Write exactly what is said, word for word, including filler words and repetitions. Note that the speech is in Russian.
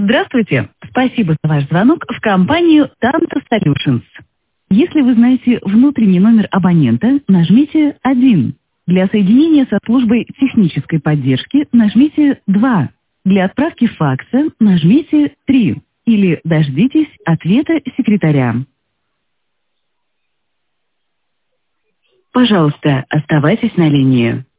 Здравствуйте. Спасибо за ваш звонок в компанию Tanto Solutions. Если вы знаете внутренний номер абонента, нажмите один. Для соединения со службой технической поддержки нажмите два. Для отправки факса нажмите три. Или дождитесь ответа секретаря. Пожалуйста, оставайтесь на линии.